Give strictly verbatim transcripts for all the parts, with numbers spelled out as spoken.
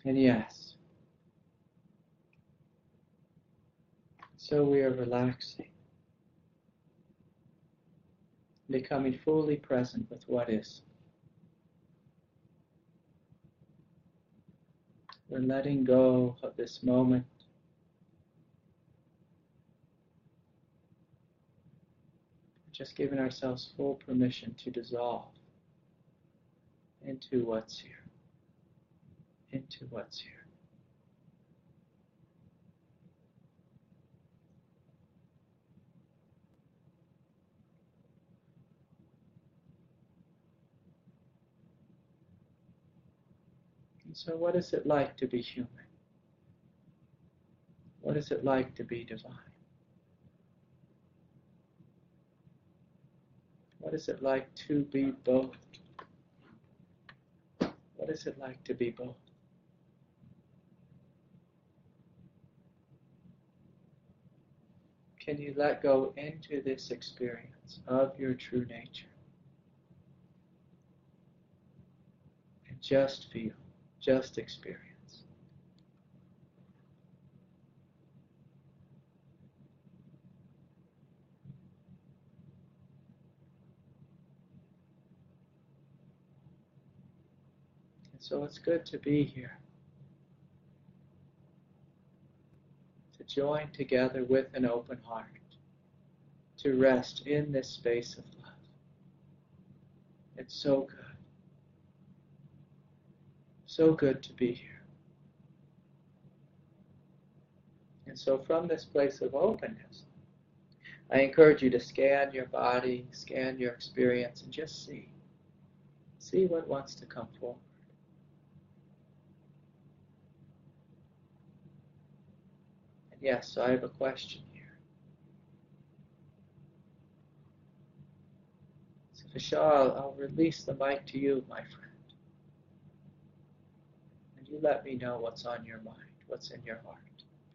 And yes, so we are relaxing, becoming fully present with what is. We're letting go of this moment. Just giving ourselves full permission to dissolve into what's here, into what's here. And so what is it like to be human? What is it like to be divine? What is it like to be both? What is it like to be both? Can you let go into this experience of your true nature and just feel, just experience? And so it's good to be here, to join together with an open heart, to rest in this space of love. It's so good. So good to be here. And so from this place of openness, I encourage you to scan your body, scan your experience, and just see. See what wants to come forward. And yes, so I have a question here. So Vishal, I'll, I'll release the mic to you, my friend. And you let me know what's on your mind, what's in your heart.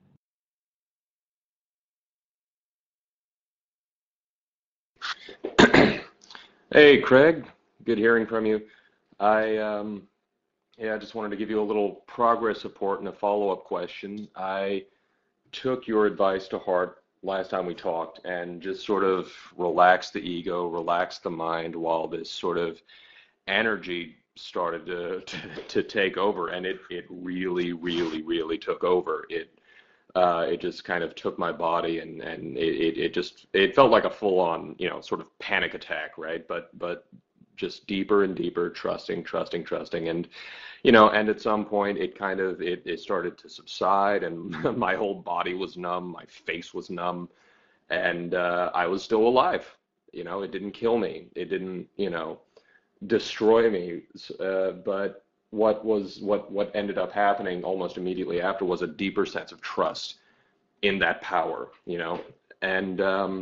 Hey, Craig. Good hearing from you. I um, yeah, I just wanted to give you a little progress report and a follow-up question. I took your advice to heart last time we talked and just sort of relaxed the ego, relaxed the mind while this sort of energy started to to, to take over, and it it really, really, really took over. It uh, it just kind of took my body, and and it, it, it just it felt like a full-on, you know, sort of panic attack, right? But but just deeper and deeper, trusting, trusting, trusting, and you know, and at some point it kind of it, it started to subside, and my whole body was numb, my face was numb, and uh, I was still alive. You know, it didn't kill me, it didn't, you know, destroy me, uh, but what was what what ended up happening almost immediately after was a deeper sense of trust in that power, you know. And um,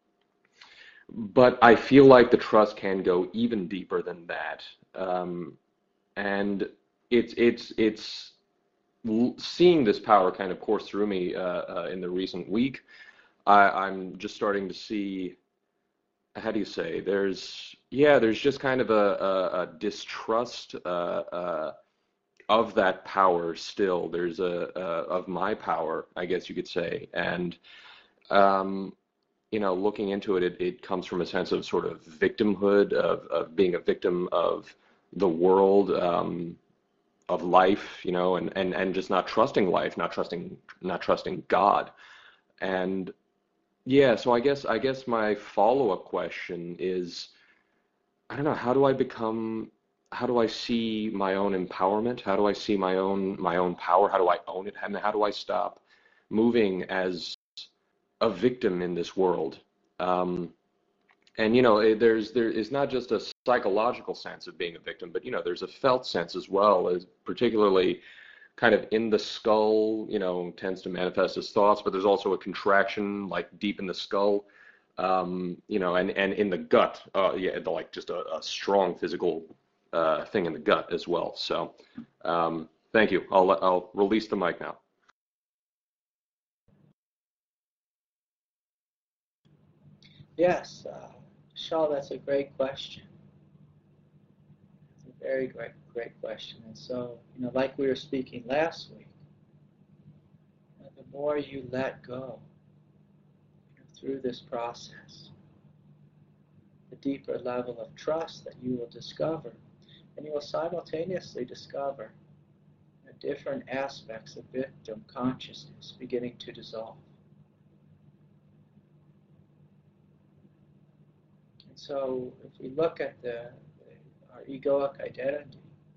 but I feel like the trust can go even deeper than that, um, and it's it's it's seeing this power kind of course through me uh, uh, in the recent week. I, I'm just starting to see, how do you say, there's yeah there's just kind of a, a, a distrust uh, uh, of that power still. There's a, a of my power, I guess you could say. And um, you know, looking into it, it, it comes from a sense of sort of victimhood, of, of being a victim of the world, um, of life, you know, and, and, and just not trusting life, not trusting not trusting God. And yeah, so I guess I guess my follow-up question is, I don't know, how do I become, how do I see my own empowerment? How do I see my own my own power? How do I own it? And how do I stop moving as a victim in this world? Um, and you know, it, there's there is not just a psychological sense of being a victim, but you know, there's a felt sense as well, as particularly kind of in the skull, you know, tends to manifest as thoughts, but there's also a contraction like deep in the skull, um, you know, and, and in the gut, uh, yeah, the, like just a, a strong physical uh, thing in the gut as well. So um, thank you. I'll, I'll release the mic now. Yes, uh, Vishal, that's a great question. It's a Very great, great question. And so, you know, like we were speaking last week, you know, the more you let go, you know, through this process, the deeper level of trust that you will discover, and you will simultaneously discover the different aspects of victim consciousness beginning to dissolve. And so, if we look at the, the our egoic identity,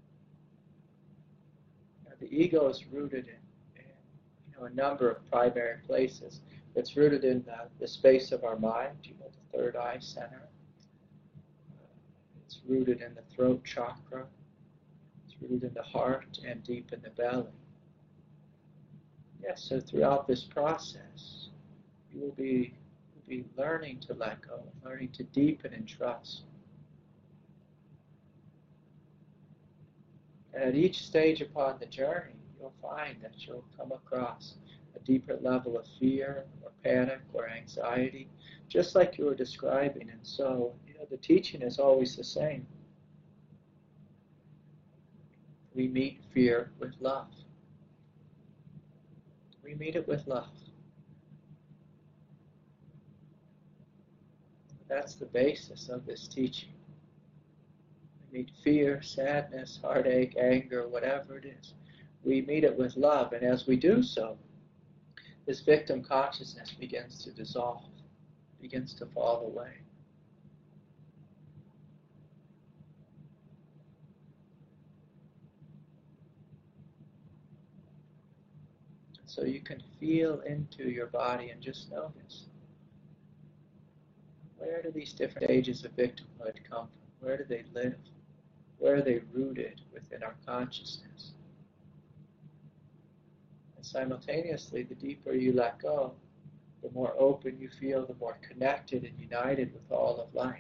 you know, the ego is rooted in, in you know a number of primary places. It's rooted in the, the space of our mind, you know, the third eye center. It's rooted in the throat chakra. It's rooted in the heart and deep in the belly. Yes, so throughout this process, you will be, will be learning to let go, learning to deepen in trust. And at each stage upon the journey, you'll find that you'll come across a deeper level of fear or panic or anxiety, just like you were describing. And so, you know, the teaching is always the same. We meet fear with love. We meet it with love. That's the basis of this teaching. We meet fear, sadness, heartache, anger, whatever it is. We meet it with love, and as we do so, this victim consciousness begins to dissolve, begins to fall away. So you can feel into your body and just notice, where do these different stages of victimhood come from? Where do they live? Where are they rooted within our consciousness? And simultaneously, the deeper you let go, the more open you feel, the more connected and united with all of life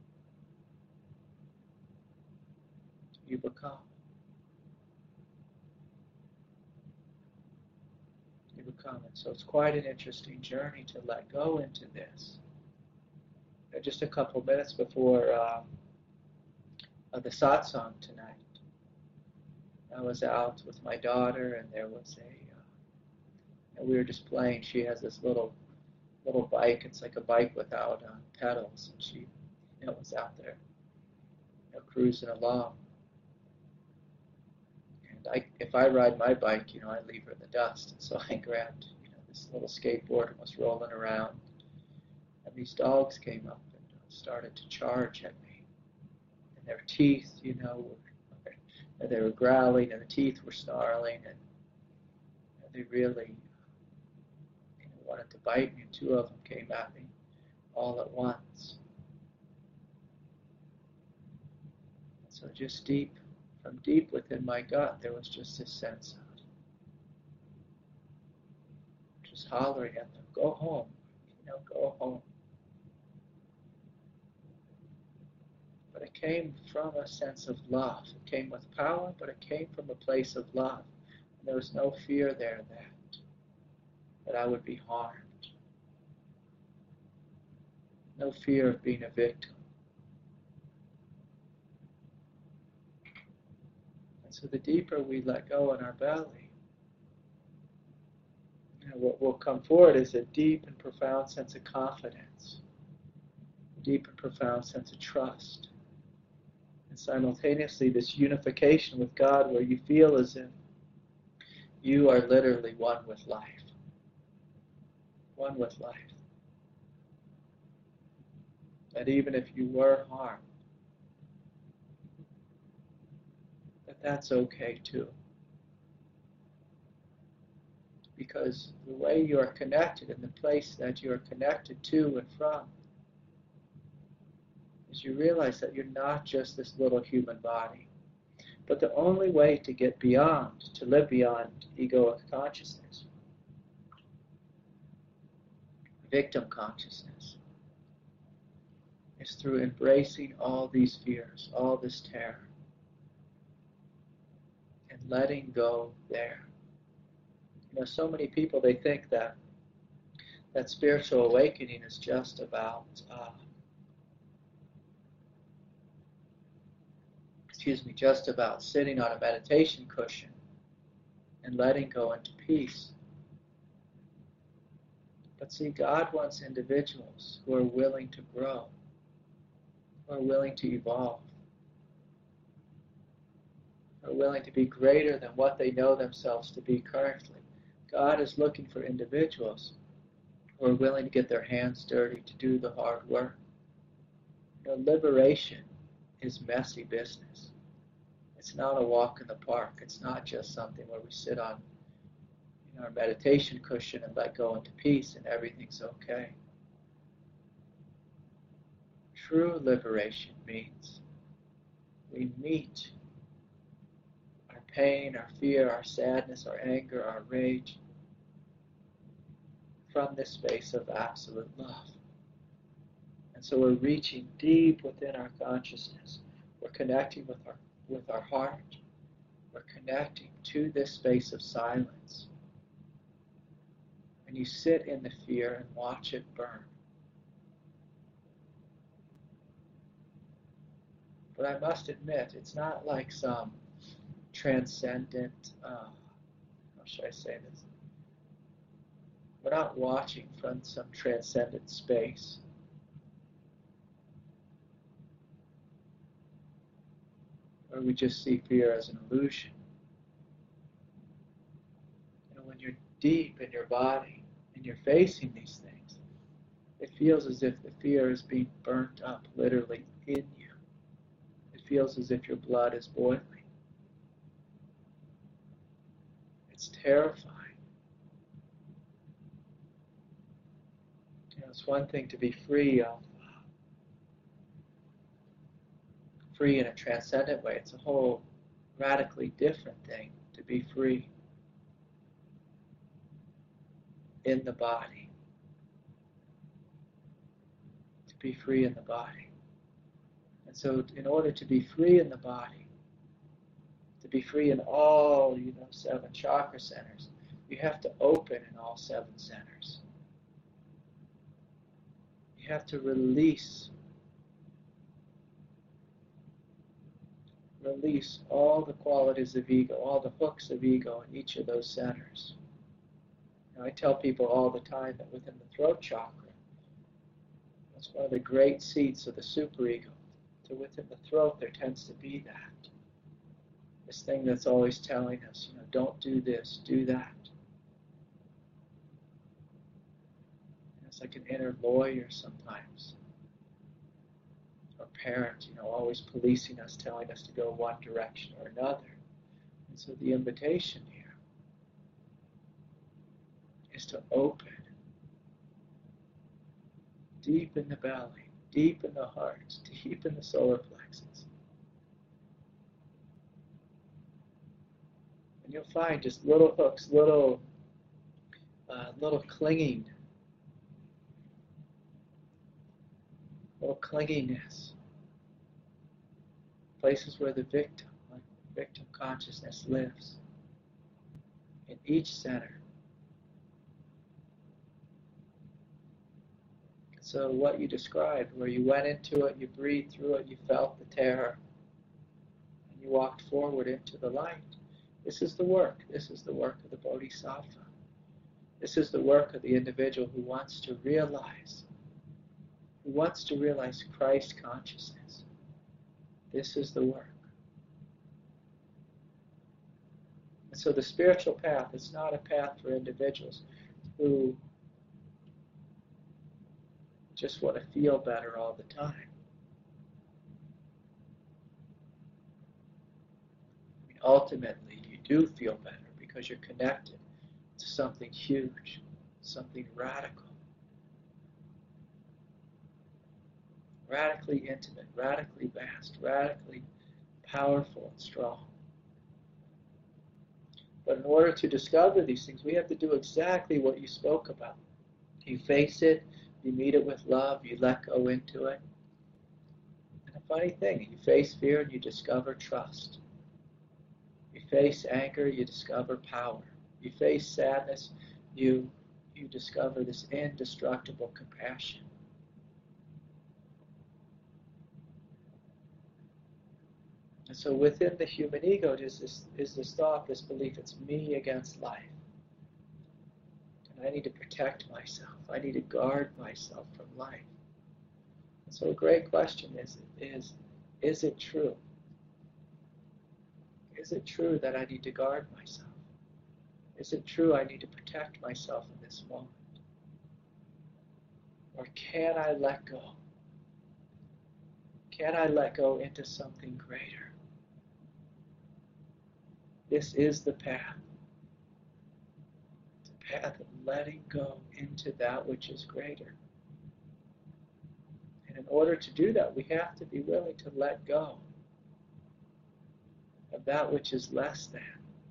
you become. You become. And so it's quite an interesting journey to let go into this. Just a couple minutes before um, uh, the satsang tonight, I was out with my daughter, and there was a, uh, and we were just playing. She has this little little bike. It's like a bike without uh, pedals, and she, you know, was out there, you know, cruising along. And I, if I ride my bike, you know, I leave her in the dust. And so I grabbed, you know, this little skateboard and was rolling around, and these dogs came up and started to charge at me. And their teeth, you know, were, and they were growling, and the teeth were snarling, and, and they really, you know, wanted to bite me. And two of them came at me all at once. And so just deep, from deep within my gut, there was just this sense of just hollering at them, go home, you know, go home. But it came from a sense of love. It came with power, but it came from a place of love. And there was no fear there that, that I would be harmed. No fear of being a victim. And so the deeper we let go in our belly, you know, what will come forward is a deep and profound sense of confidence, a deep and profound sense of trust. And simultaneously this unification with God, where you feel as if you are literally one with life. One with life. That even if you were harmed, that that's okay too. Because the way you are connected and the place that you are connected to and from is you realize that you're not just this little human body. But the only way to get beyond, to live beyond egoic consciousness, victim consciousness, is through embracing all these fears, all this terror, and letting go there. You know, so many people, they think that that spiritual awakening is just about uh, excuse me, just about sitting on a meditation cushion and letting go into peace. But see, God wants individuals who are willing to grow, who are willing to evolve, who are willing to be greater than what they know themselves to be currently. God is looking for individuals who are willing to get their hands dirty, to do the hard work. You know, liberation is messy business. It's not a walk in the park. It's not just something where we sit on you know, our meditation cushion and let go into peace and everything's okay. True liberation means we meet our pain, our fear, our sadness, our anger, our rage from this space of absolute love. And so we're reaching deep within our consciousness. We're connecting with our with our heart. We're connecting to this space of silence. And you sit in the fear and watch it burn. But I must admit, it's not like some transcendent, uh, how should I say this? We're not watching from some transcendent space. Or we just see fear as an illusion. You know, when you're deep in your body and you're facing these things, it feels as if the fear is being burnt up literally in you. It feels as if your blood is boiling. It's terrifying. You know, it's one thing to be free of free in a transcendent way. It's a whole radically different thing to be free in the body. To be free in the body. And so in order to be free in the body, to be free in all, you know, seven chakra centers, you have to open in all seven centers. You have to release Release all the qualities of ego, all the hooks of ego in each of those centers. Now, I tell people all the time that within the throat chakra, that's one of the great seats of the superego. So within the throat, there tends to be that. This thing that's always telling us, you know, don't do this, do that. And it's like an inner lawyer sometimes. Or parent, you know, always policing us, telling us to go one direction or another. And so the invitation here is to open deep in the belly, deep in the heart, deep in the solar plexus. And you'll find just little hooks, little, uh, little clinging, little clinginess. Places where the victim, like victim consciousness lives. In each center. So what you described, where you went into it, you breathed through it, you felt the terror, and you walked forward into the light. This is the work. This is the work of the Bodhisattva. This is the work of the individual who wants to realize, who wants to realize Christ consciousness. This is the work. And so the spiritual path is not a path for individuals who just want to feel better all the time. I mean, ultimately, you do feel better because you're connected to something huge, something radical. Radically intimate, radically vast, radically powerful and strong. But in order to discover these things, we have to do exactly what you spoke about. You face it, you meet it with love, you let go into it. And a funny thing, you face fear and you discover trust. You face anger, you discover power. You face sadness, you, you discover this indestructible compassion. And so within the human ego is this, is this thought, this belief, it's me against life. And I need to protect myself. I need to guard myself from life. And so a great question is, is, is it true? Is it true that I need to guard myself? Is it true I need to protect myself in this moment? Or can I let go? Can I let go into something greater? This is the path. The path of letting go into that which is greater. And in order to do that, we have to be willing to let go of that which is less than.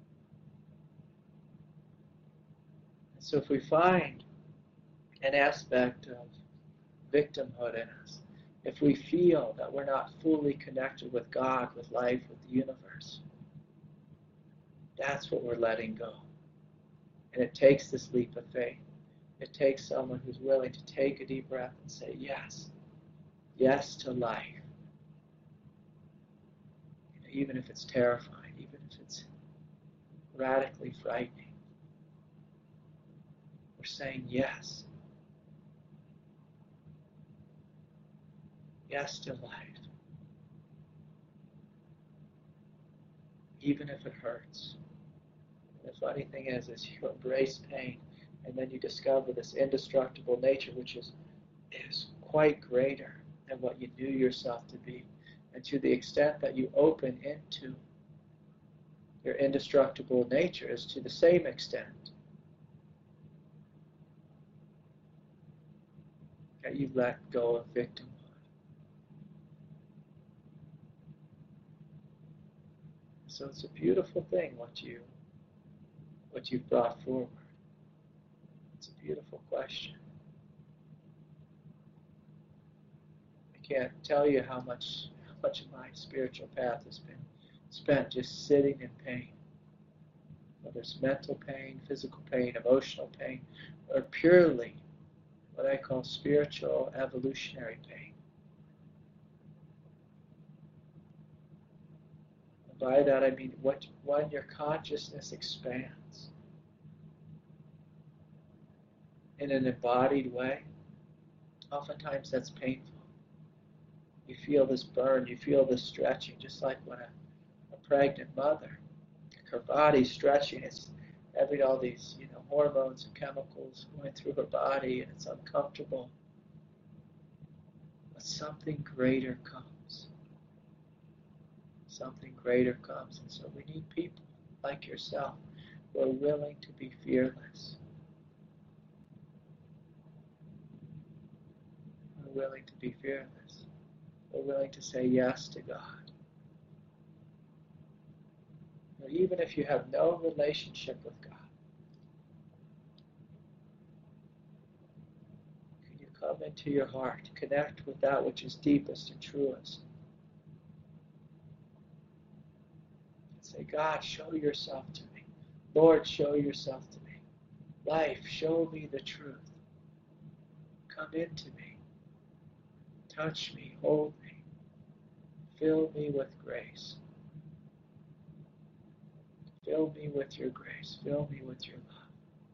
And so if we find an aspect of victimhood in us, if we feel that we're not fully connected with God, with life, with the universe, that's what we're letting go. And it takes this leap of faith. It takes someone who's willing to take a deep breath and say, yes, yes to life. You know, even if it's terrifying, even if it's radically frightening. We're saying yes. Yes to life. Even if it hurts. And the funny thing is, is you embrace pain, and then you discover this indestructible nature, which is, is quite greater than what you knew yourself to be. And to the extent that you open into your indestructible nature is to the same extent that you let go of victimhood. So it's a beautiful thing what you what you've brought forward. It's a beautiful question. I can't tell you how much how much of my spiritual path has been spent just sitting in pain. Whether it's mental pain, physical pain, emotional pain, or purely what I call spiritual evolutionary pain. And by that I mean what, when your consciousness expands in an embodied way, oftentimes that's painful. You feel this burn, you feel this stretching, just like when a, a pregnant mother, her body's stretching, it's having all these, you know, hormones and chemicals going through her body, and it's uncomfortable. But something greater comes. Something greater comes. And so we need people like yourself who are willing to be fearless. Who are willing to be fearless. Who are willing to say yes to God. Or even if you have no relationship with God, can you come into your heart, connect with that which is deepest and truest, and say, God, show yourself to me. Lord, show yourself to me. Life, show me the truth. Come into me. Touch me, hold me. Fill me with grace. Fill me with your grace. Fill me with your love.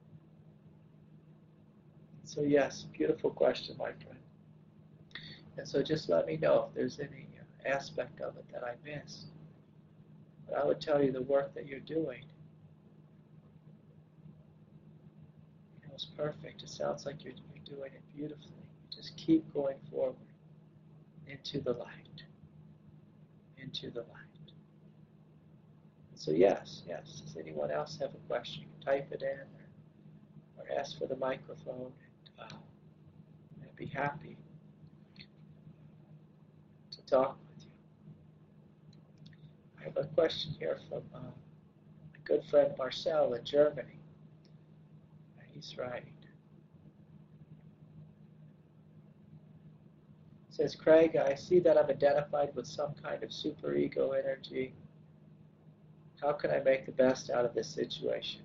So yes, beautiful question, my friend. And so just let me know if there's any aspect of it that I missed. But I would tell you the work that you're doing, you know, is perfect. It sounds like you're, you're doing it beautifully. Just keep going forward into the light. Into the light. So yes, yes. Does anyone else have a question? Type it in or, or ask for the microphone, and uh, I'd be happy to talk with you. I have a question here from uh, my good friend Marcel in Germany. He's writing. He says, Craig, I see that I'm identified with some kind of superego energy. How can I make the best out of this situation?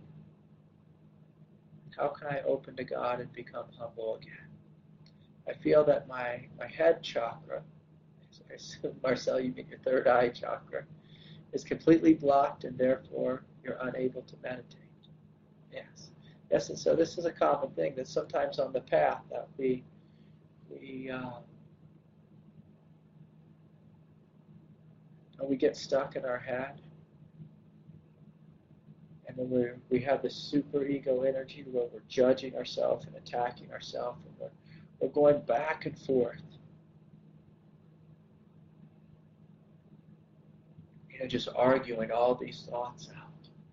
How can I open to God and become humble again? I feel that my, my head chakra, I assume, Marcel, you mean your third eye chakra, is completely blocked, and therefore you're unable to meditate. Yes. Yes, and so this is a common thing that sometimes on the path that we we um, we get stuck in our head, and then we we have this super ego energy where we're judging ourselves and attacking ourselves, and we're we're going back and forth, you know, just arguing all these thoughts out.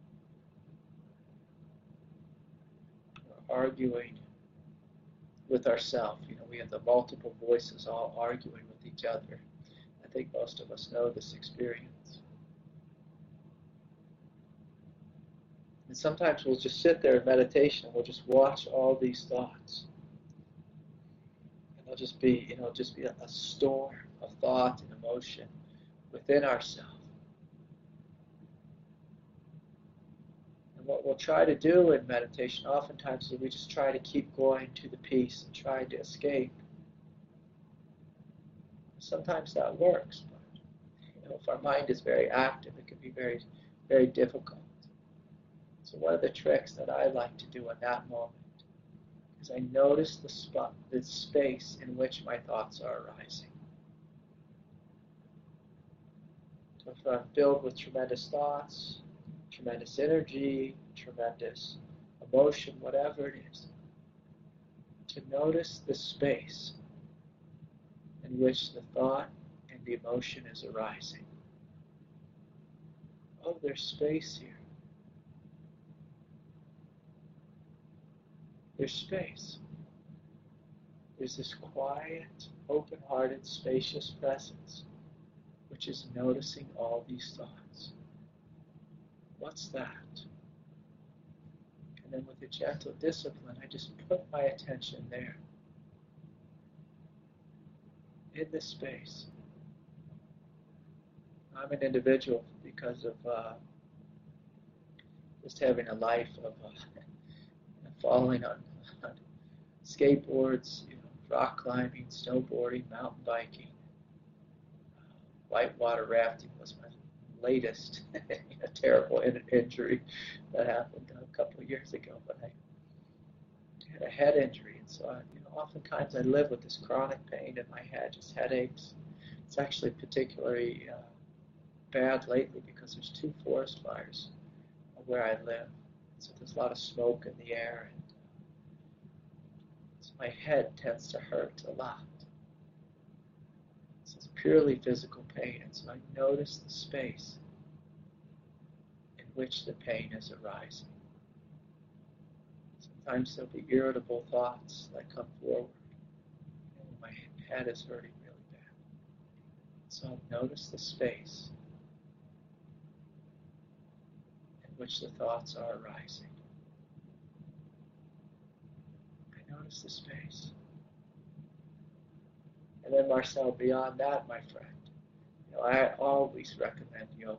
We're arguing with ourselves. You know, we have the multiple voices all arguing with each other. I think most of us know this experience. And sometimes we'll just sit there in meditation and we'll just watch all these thoughts. And they'll just be, you know, just be a, a storm of thought and emotion within ourselves. And what we'll try to do in meditation oftentimes is we just try to keep going to the peace and try to escape. Sometimes that works, but you know, if our mind is very active, it can be very, very difficult. So one of the tricks that I like to do in that moment is I notice the spot, the space in which my thoughts are arising. So if I'm filled with tremendous thoughts, tremendous energy, tremendous emotion, whatever it is, to notice the space in which the thought and the emotion is arising. Oh, there's space here. There's space. There's this quiet, open-hearted, spacious presence which is noticing all these thoughts. What's that? And then with a gentle discipline, I just put my attention there. In this space. I'm an individual because of uh, just having a life of uh, falling on, on skateboards, you know, rock climbing, snowboarding, mountain biking. Uh, whitewater rafting was my latest you know, terrible in- injury that happened a couple of years ago. But I had a head injury, and so I, you know, oftentimes I live with this chronic pain in my head, just headaches. It's actually particularly uh, bad lately because there's two forest fires where I live, so there's a lot of smoke in the air, and so my head tends to hurt a lot. So it's purely physical pain, and so I notice the space in which the pain is arising. Sometimes there'll be irritable thoughts that come forward, and my head is hurting really bad. So I'll notice the space in which the thoughts are arising. I notice the space. And then Marcel, beyond that, my friend, you know, I always recommend yoga.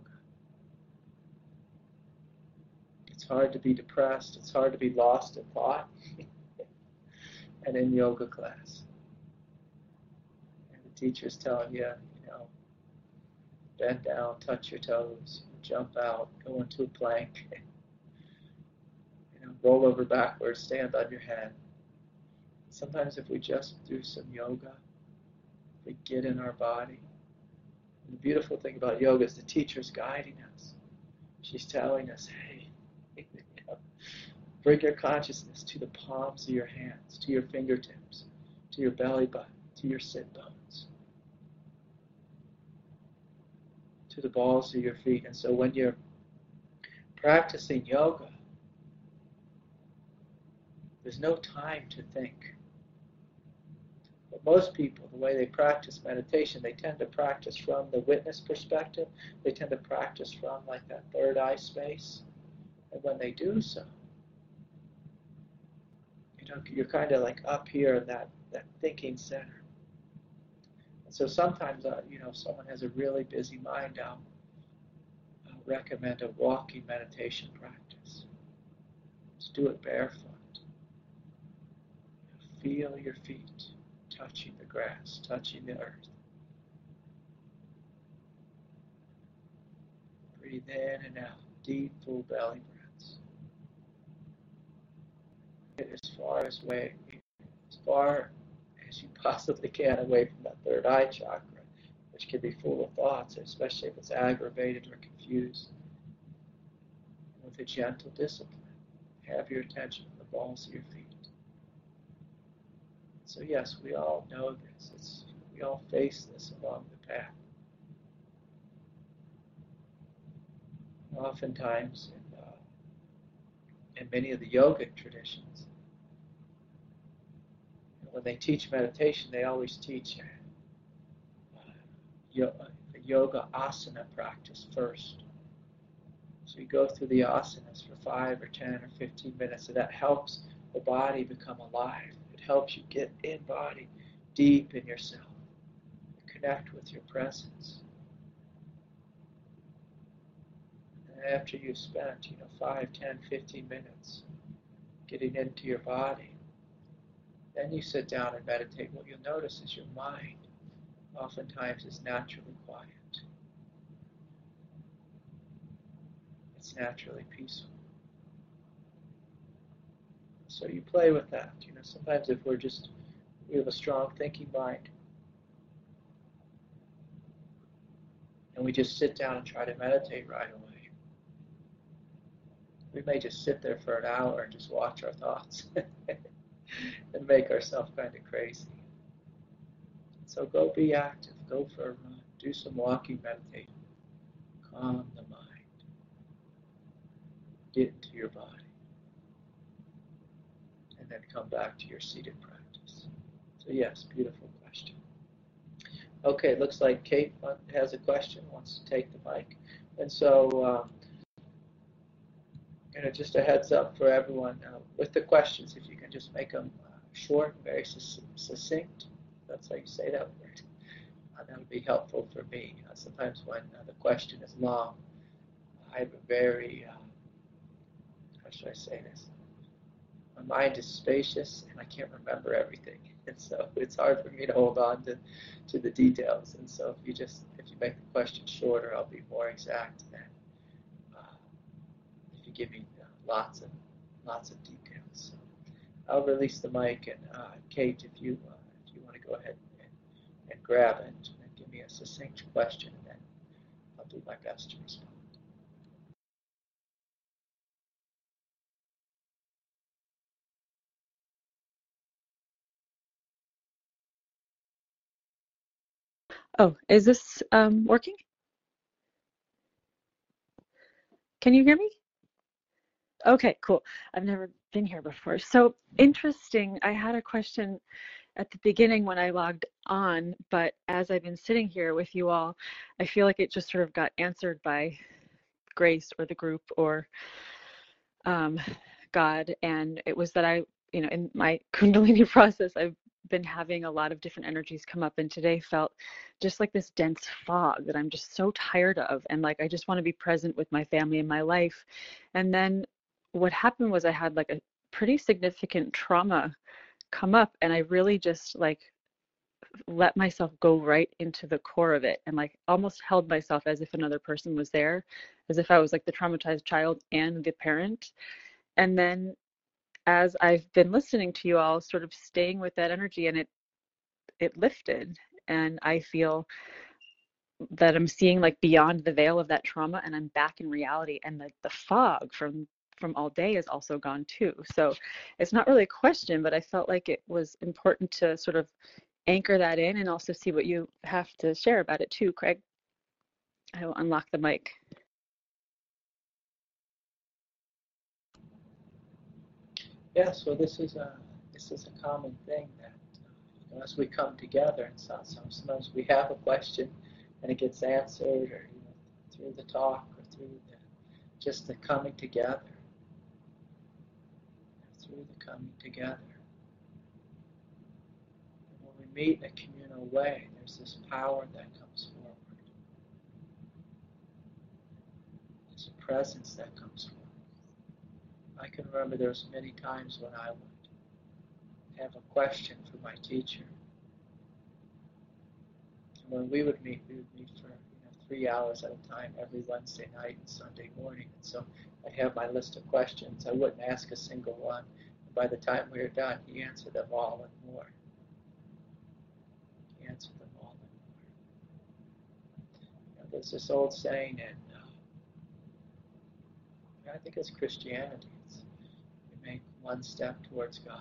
It's hard to be depressed. It's hard to be lost in thought. And in yoga class, and the teacher's telling you, you know, bend down, touch your toes, jump out, go into a plank, you know, roll over backwards, stand on your head. Sometimes if we just do some yoga, we get in our body. And the beautiful thing about yoga is the teacher's guiding us. She's telling us, hey, you know, bring your consciousness to the palms of your hands, to your fingertips, to your belly button, to your sit bones, to the balls of your feet. And so when you're practicing yoga, there's no time to think. But most people, the way they practice meditation, they tend to practice from the witness perspective. They tend to practice from like that third eye space. And when they do so, you know, you're kind of like up here in that, that thinking center. And so sometimes, uh, you know, if someone has a really busy mind, I'll, I'll recommend a walking meditation practice. Just do it barefoot. Feel your feet touching the grass, touching the earth. Breathe in and out, deep, full belly breaths. Get as far as way, as far as you possibly can away from that third eye chakra, which can be full of thoughts, especially if it's aggravated or confused. With a gentle discipline, have your attention on the balls of your feet. So yes, we all know this. It's, we all face this along the path. Oftentimes, in, uh, in many of the yogic traditions, when they teach meditation, they always teach uh, yoga, yoga asana practice first. So you go through the asanas for five or ten or fifteen minutes, and that helps the body become alive. It helps you get in body, deep in yourself, connect with your presence. And after you've spent, you know, five, ten, fifteen minutes getting into your body, then you sit down and meditate. What you'll notice is your mind oftentimes is naturally quiet. It's naturally peaceful. So you play with that. You know, sometimes if we're just, we have a strong thinking mind, and we just sit down and try to meditate right away, we may just sit there for an hour and just watch our thoughts and make ourselves kind of crazy. So go be active, go for a run, do some walking meditation, calm the mind, get into your body, and then come back to your seated practice. So yes, beautiful question. Okay, it looks like Kate has a question, wants to take the mic. And so, um, you know, just a heads up for everyone, uh, with the questions, if you can just make them uh, short, very succinct, that's how you say that word, uh, that would be helpful for me. Uh, sometimes when uh, the question is long, I have a very, uh, how should I say this? My mind is spacious and I can't remember everything. And so it's hard for me to hold on to, to the details. And so if you just, if you make the question shorter, I'll be more exact than uh, if you give me uh, lots of, lots of details. So I'll release the mic, and uh, Kate, if you, uh, if you want to go ahead and, and grab it and give me a succinct question, and then I'll do my best to respond. Oh, is this um, working? Can you hear me? Okay, cool. I've never been here before. So interesting. I had a question at the beginning when I logged on, but as I've been sitting here with you all, I feel like it just sort of got answered by Grace or the group or um, God. And it was that I, you know, in my Kundalini process, I've been having a lot of different energies come up, and today felt just like this dense fog that I'm just so tired of, and like I just want to be present with my family and my life. And then what happened was I had like a pretty significant trauma come up, and I really just like let myself go right into the core of it, and like almost held myself as if another person was there, as if I was like the traumatized child and the parent. And then as I've been listening to you all, sort of staying with that energy, and it it lifted, and I feel that I'm seeing like beyond the veil of that trauma, and I'm back in reality, and the, the fog from from all day is also gone too. So it's not really a question, but I felt like it was important to sort of anchor that in and also see what you have to share about it too, Craig. I will unlock the mic. Yeah, so this is a this is a common thing that uh, you know, as we come together, and so, sometimes we have a question and it gets answered, or you know, through the talk or through the, just the coming together, through the coming together. And when we meet in a communal way, there's this power that comes forward. There's a presence that comes forward. I can remember there was many times when I would have a question for my teacher. And when we would meet, we would meet for you know, three hours at a time every Wednesday night and Sunday morning. And so I'd have my list of questions. I wouldn't ask a single one. And by the time we were done, he answered them all and more. He answered them all and more. You know, there's this old saying, and uh, I think it's Christianity. It's, you make one step towards God.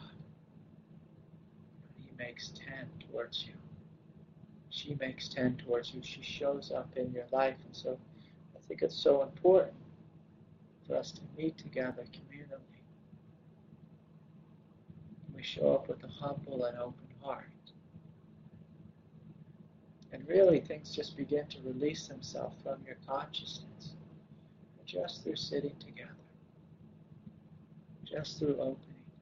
He makes ten towards you. She makes ten towards you. She shows up in your life. And so I think it's so important for us to meet together communally. We show up with a humble and open heart. And really things just begin to release themselves from your consciousness just through sitting together, just through opening.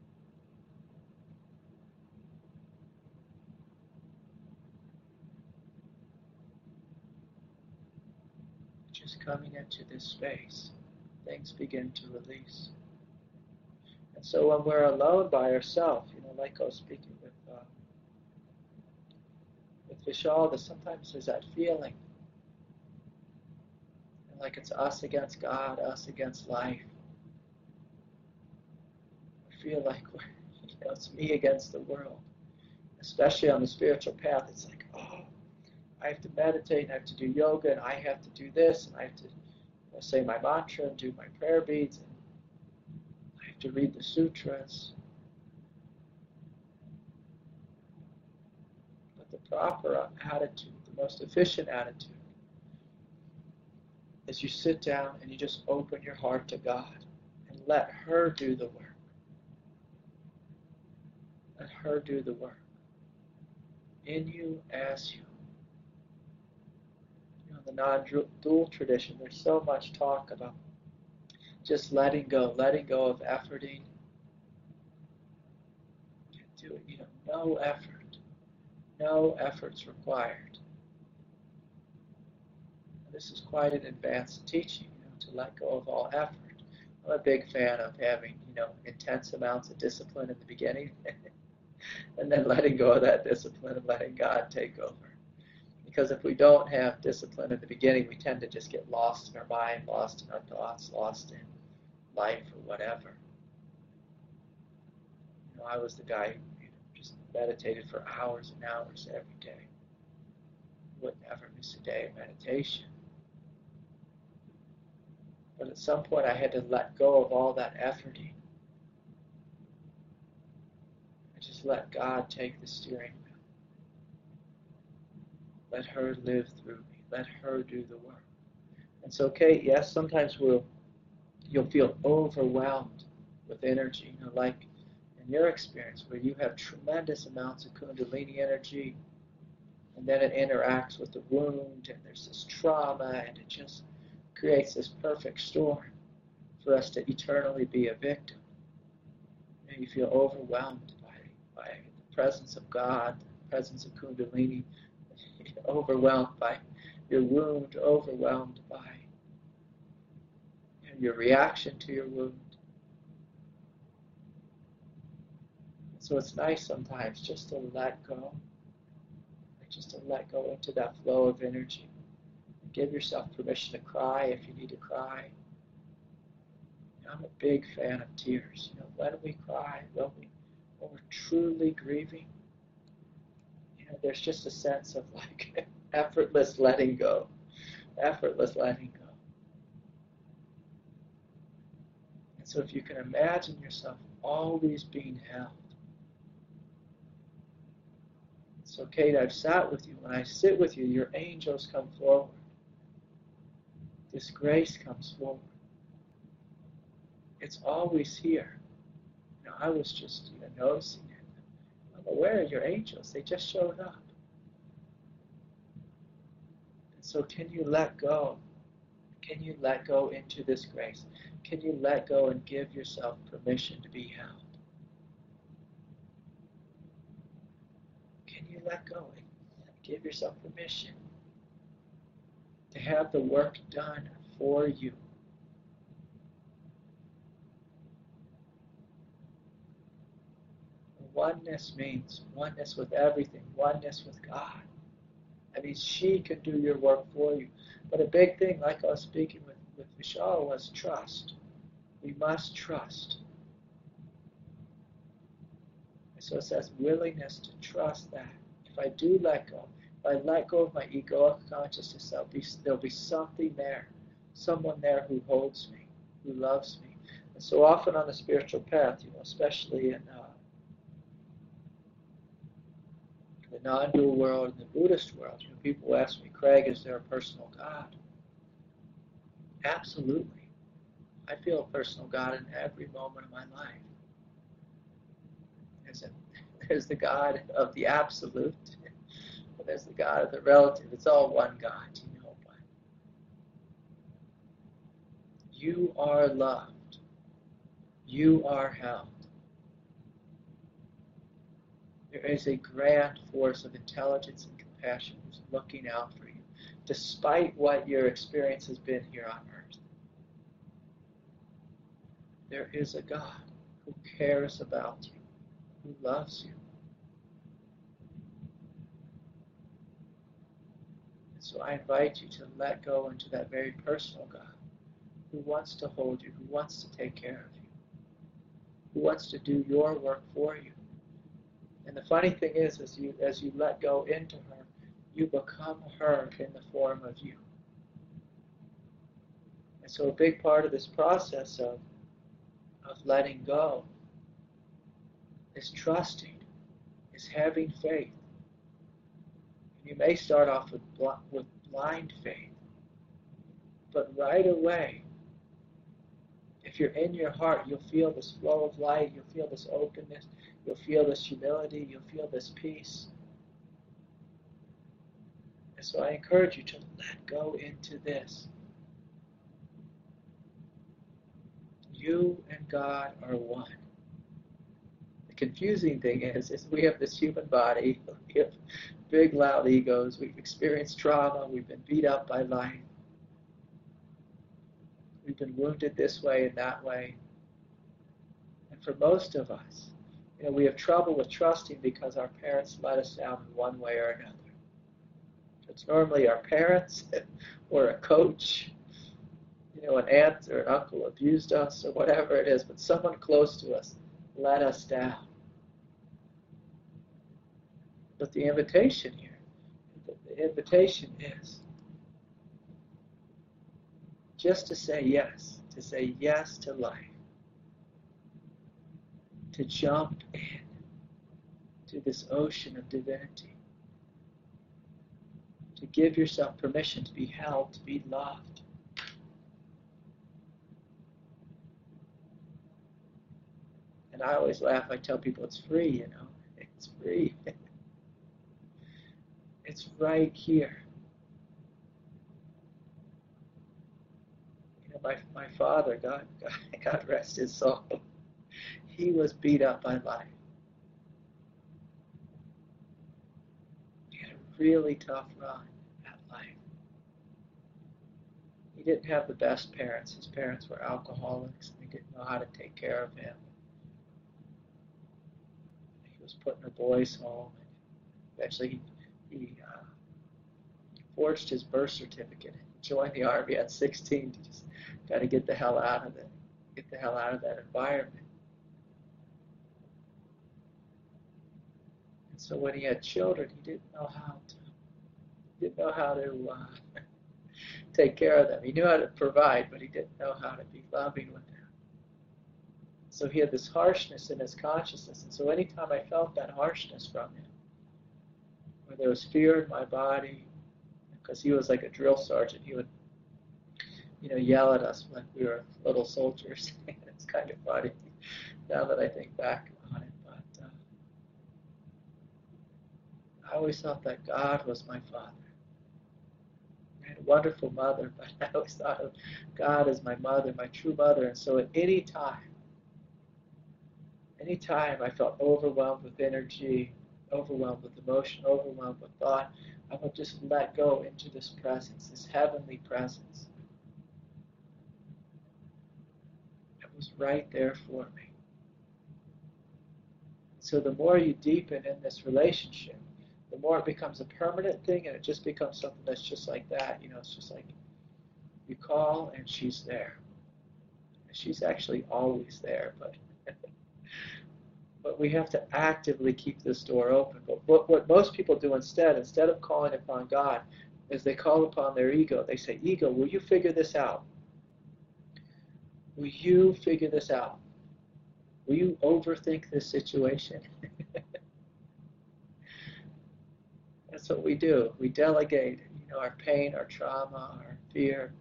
Just coming into this space, things begin to release. And so when we're alone by ourselves, you know, like I was speaking with uh, with Vishal, that sometimes there's that feeling, like it's us against God, us against life. I feel like we're, you know, it's me against the world. Especially on the spiritual path, it's like, oh, I have to meditate, and I have to do yoga, and I have to do this, and I have to you know, say my mantra and do my prayer beads, and I have to read the sutras. But the proper attitude, the most efficient attitude, is you sit down and you just open your heart to God and let her do the work. Let her do the work. In you, as you. You know, the non-dual tradition, there's so much talk about just letting go, letting go of efforting. Do it, you know, no effort. No efforts required. And this is quite an advanced teaching, you know, to let go of all effort. I'm a big fan of having, you know, intense amounts of discipline in the beginning and then letting go of that discipline and letting God take over. Because if we don't have discipline at the beginning, we tend to just get lost in our mind, lost in our thoughts, lost in life or whatever. You know, I was the guy who just meditated for hours and hours every day. Wouldn't ever miss a day of meditation. But at some point I had to let go of all that efforting. I just let God take the steering wheel. Let her live through me. Let her do the work. And so, Kate, yes, sometimes we'll you'll feel overwhelmed with energy, you know, like in your experience where you have tremendous amounts of Kundalini energy, and then it interacts with the wound, and there's this trauma, and it just creates this perfect storm for us to eternally be a victim. You know, you feel overwhelmed by, by the presence of God, the presence of Kundalini, overwhelmed by your wound, overwhelmed by you know, your reaction to your wound. So it's nice sometimes just to let go, just to let go into that flow of energy. Give yourself permission to cry if you need to cry. I'm a big fan of tears. You know, when we cry, when, we, when we're truly grieving, you know, there's just a sense of like effortless letting go, effortless letting go. And so if you can imagine yourself always being held. So Kate, I've sat with you. When I sit with you, your angels come forward. This grace comes forward. It's always here. You know, I was just you know, noticing it. I'm aware of your angels. They just showed up. And so can you let go? Can you let go into this grace? Can you let go and give yourself permission to be held? Can you let go and give yourself permission to have the work done for you? Oneness means oneness with everything, oneness with God. I mean, she can do your work for you. But a big thing, like I was speaking with, with Vishal, was trust. We must trust. And so it says willingness to trust that. If I do let go, if I let go of my egoic consciousness, there'll be, there'll be something there, someone there who holds me, who loves me. And so often on the spiritual path, you know, especially in uh, the non-dual world and the Buddhist world, you know, people ask me, Craig, is there a personal God? Absolutely. I feel a personal God in every moment of my life. There's, a, there's the God of the absolute, and there's the God of the relative. It's all one God, you know. But you are loved. You are held. There is a grand force of intelligence and compassion who's looking out for you, despite what your experience has been here on earth. There is a God who cares about you, who loves you. And so I invite you to let go into that very personal God who wants to hold you, who wants to take care of you, who wants to do your work for you. And the funny thing is, as you as you let go into her, you become her in the form of you. And so a big part of this process of, of letting go is trusting, is having faith. And you may start off with, bl- with blind faith, but right away, if you're in your heart, you'll feel this flow of light, you'll feel this openness, you'll feel this humility, you'll feel this peace. And so I encourage you to let go into this. You and God are one. The confusing thing is, is we have this human body, we have big, loud egos, we've experienced trauma, we've been beat up by life, we've been wounded this way and that way. And for most of us, you know, we have trouble with trusting because our parents let us down in one way or another. It's normally our parents or a coach, you know, an aunt or an uncle abused us or whatever it is, but someone close to us let us down. But the invitation here, the invitation is just to say yes, to say yes to life, to jump in to this ocean of divinity, to give yourself permission to be held, to be loved. And I always laugh, I tell people it's free, you know, it's free. It's right here. You know, my, my father, God, God, God rest his soul, he was beat up by life. He had a really tough run at life. He didn't have the best parents. His parents were alcoholics, and they didn't know how to take care of him. He was put in a boys' home, and eventually he, he uh, forged his birth certificate and joined the Army at sixteen. He just got to get the hell out of it, get the hell out of that environment. And so when he had children, he didn't know how to, didn't know how to uh, take care of them. He knew how to provide, but he didn't know how to be loving with them. So he had this harshness in his consciousness. And so anytime I felt that harshness from him, where there was fear in my body, because he was like a drill sergeant, he would, you know, yell at us like we were little soldiers. It's kind of funny now that I think back on it. But uh, I always thought that God was my father. I had a wonderful mother, but I always thought of God as my mother, my true mother. And so at any time, any time I felt overwhelmed with energy, overwhelmed with emotion, overwhelmed with thought, I would just let go into this presence, this heavenly presence. It was right there for me. So the more you deepen in this relationship, The more it becomes a permanent thing and it just becomes something that's just like that, you know, it's just like you call and she's there. She's actually always there, but but we have to actively keep this door open. But what, what most people do instead, instead of calling upon God, is they call upon their ego. They say, ego, will you figure this out? Will you figure this out? Will you overthink this situation? That's what we do. We delegate, you know, our pain, our trauma, our fear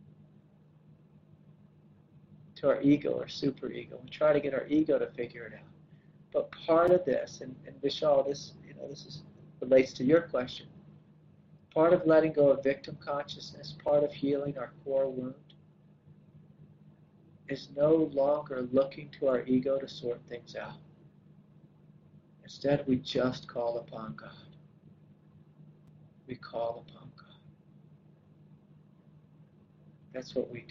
to our ego or superego. We try to get our ego to figure it out. But part of this, and, and Vishal, this, you know, this is, relates to your question. Part of letting go of victim consciousness, part of healing our core wound, is no longer looking to our ego to sort things out. Instead, we just call upon God. We call upon God. That's what we do.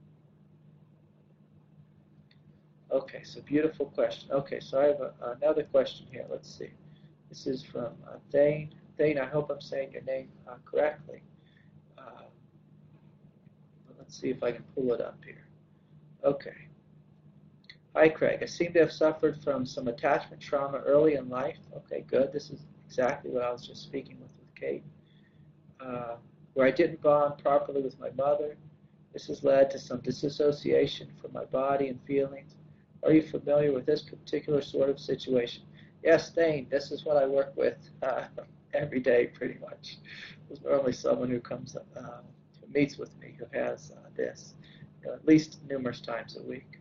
Okay, so beautiful question. Okay, so I have a, another question here. Let's see. This is from uh, Thane. Thane, I hope I'm saying your name uh, correctly. Uh, let's see if I can pull it up here. Okay. Hi, Craig. I seem to have suffered from some attachment trauma early in life. Okay, good. This is exactly what I was just speaking with with Kate. Uh, where I didn't bond properly with my mother. This has led to some disassociation from my body and feelings. Are you familiar with this particular sort of situation? Yes, Thane, this is what I work with uh, every day pretty much. There's normally someone who comes, uh, who meets with me who has uh, this, you know, at least numerous times a week.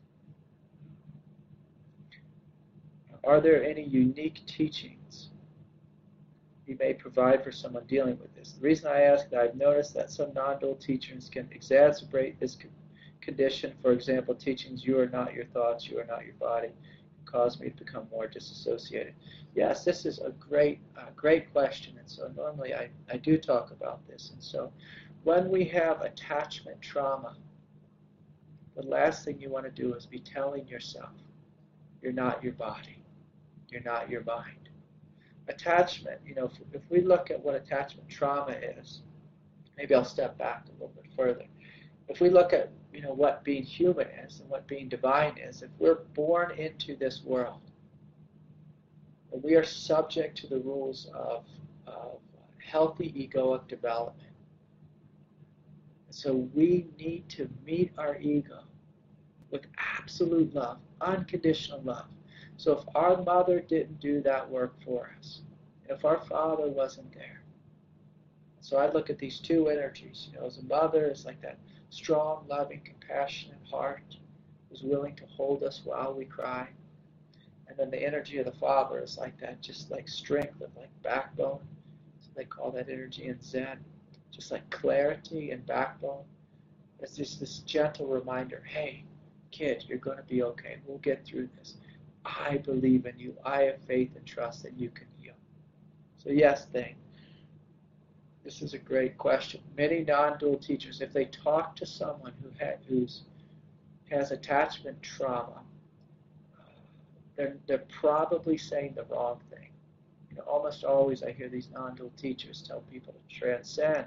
Are there any unique teachings you may provide for someone dealing with this? The reason I ask that I've noticed that some non-dual teachings can exacerbate this condition. For example, teachings, you are not your thoughts, you are not your body, cause me to become more disassociated. Yes, this is a great, uh, great question, and so normally I, I do talk about this. And so when we have attachment trauma, the last thing you want to do is be telling yourself, you're not your body, you're not your mind. Attachment, you know, if, if we look at what attachment trauma is, maybe I'll step back a little bit further. If we look at, you know, what being human is and what being divine is, if we're born into this world, we are subject to the rules of, of healthy egoic development. So we need to meet our ego with absolute love, unconditional love. So if our mother didn't do that work for us, if our father wasn't there, so I look at these two energies, you know, as a mother, it's like that strong, loving, compassionate heart who's willing to hold us while we cry. And then the energy of the father is like that, just like strength of like backbone. So they call that energy in Zen, just like clarity and backbone. It's just this gentle reminder, hey, kid, you're going to be okay. We'll get through this. I believe in you. I have faith and trust that you can heal. So yes, Thane, this is a great question. Many non-dual teachers, if they talk to someone who ha- who's, has attachment trauma, they're, they're probably saying the wrong thing. You know, almost always I hear these non-dual teachers tell people to transcend.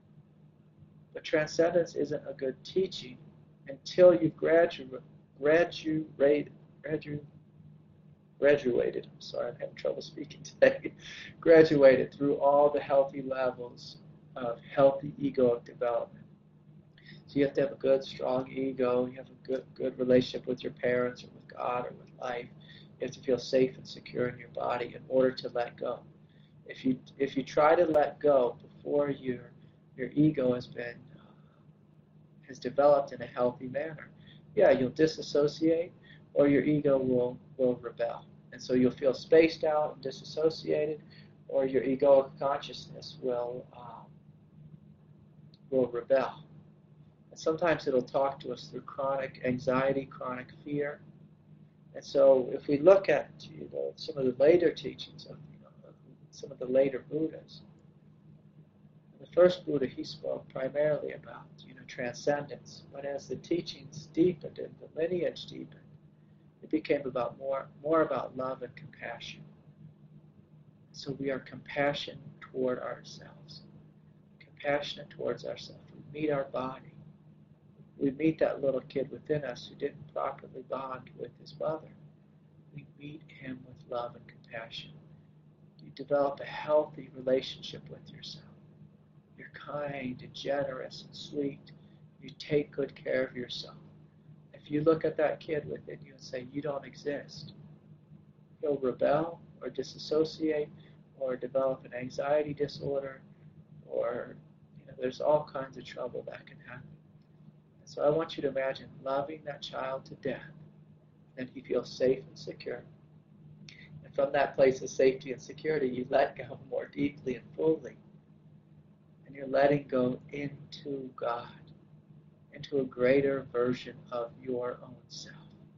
But transcendence isn't a good teaching until you've graduated, graduated, graduated, graduated, I'm sorry, I'm having trouble speaking today, graduated through all the healthy levels of healthy egoic development. So you have to have a good, strong ego, you have a good, good relationship with your parents or with God or with life. You have to feel safe and secure in your body in order to let go. If you if you try to let go before your your ego has been uh, has developed in a healthy manner, yeah, you'll disassociate, or your ego will will rebel, and so you'll feel spaced out and disassociated, or your egoic consciousness will um, will rebel. And sometimes it'll talk to us through chronic anxiety, chronic fear. And so if we look at, you know, some of the later teachings of, you know, some of the later Buddhas, the first Buddha, he spoke primarily about, you know, transcendence. But as the teachings deepened and the lineage deepened, it became about more, more about love and compassion. So we are compassionate toward ourselves, compassionate towards ourselves. We meet our body. We meet that little kid within us who didn't properly bond with his mother. We meet him with love and compassion. You develop a healthy relationship with yourself. You're kind and generous and sweet. You take good care of yourself. If you look at that kid within you and say, you don't exist, he'll rebel or disassociate or develop an anxiety disorder, or you know, there's all kinds of trouble that can happen. And so I want you to imagine loving that child to death, and he feels safe and secure. And from that place of safety and security, you let go more deeply and fully. And you're letting go into God, into a greater version of your own self.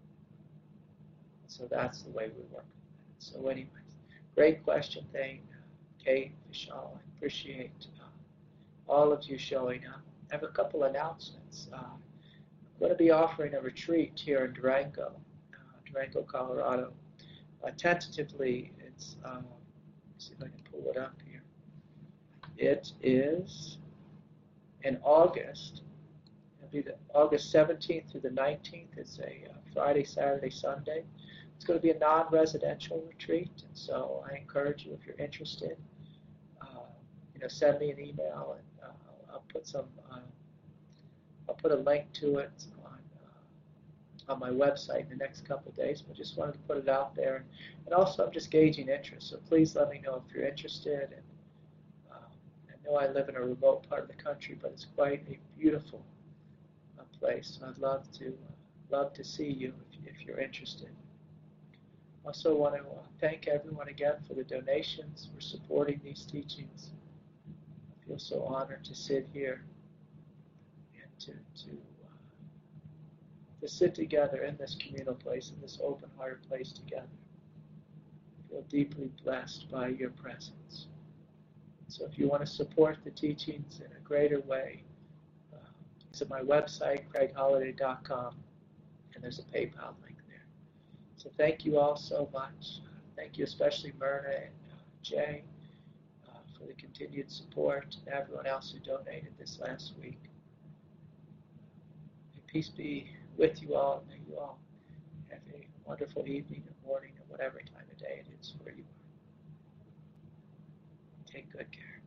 So that's the way we work. So anyways, great question, thing, Kate, Vishal. I appreciate uh, all of you showing up. I have a couple announcements. Uh, I'm going to be offering a retreat here in Durango, uh, Durango, Colorado. Uh, tentatively, it's, uh, let me see if I can pull it up here. It is in August. It'll be the August seventeenth through the nineteenth. It's a uh, Friday, Saturday, Sunday. It's going to be a non-residential retreat, and so I encourage you, if you're interested, uh, you know, send me an email, and uh, I'll, I'll put some, uh, I'll put a link to it on uh, on my website in the next couple of days. But just wanted to put it out there, and also I'm just gauging interest. So please let me know if you're interested. And uh, I know I live in a remote part of the country, but it's quite a beautiful uh, place. So I'd love to uh, love to see you if, if you're interested. Also want to uh, thank everyone again for the donations, for supporting these teachings. I feel so honored to sit here and to to, uh, to sit together in this communal place, in this open-hearted place together. I feel deeply blessed by your presence. So if you want to support the teachings in a greater way, uh, visit my website, craig holiday dot com, and there's a PayPal link there. So thank you all so much. Thank you especially Myrna and uh, Jay uh, for the continued support, and everyone else who donated this last week. May peace be with you all. May you all have a wonderful evening or morning or whatever time of day it is where you are. Take good care.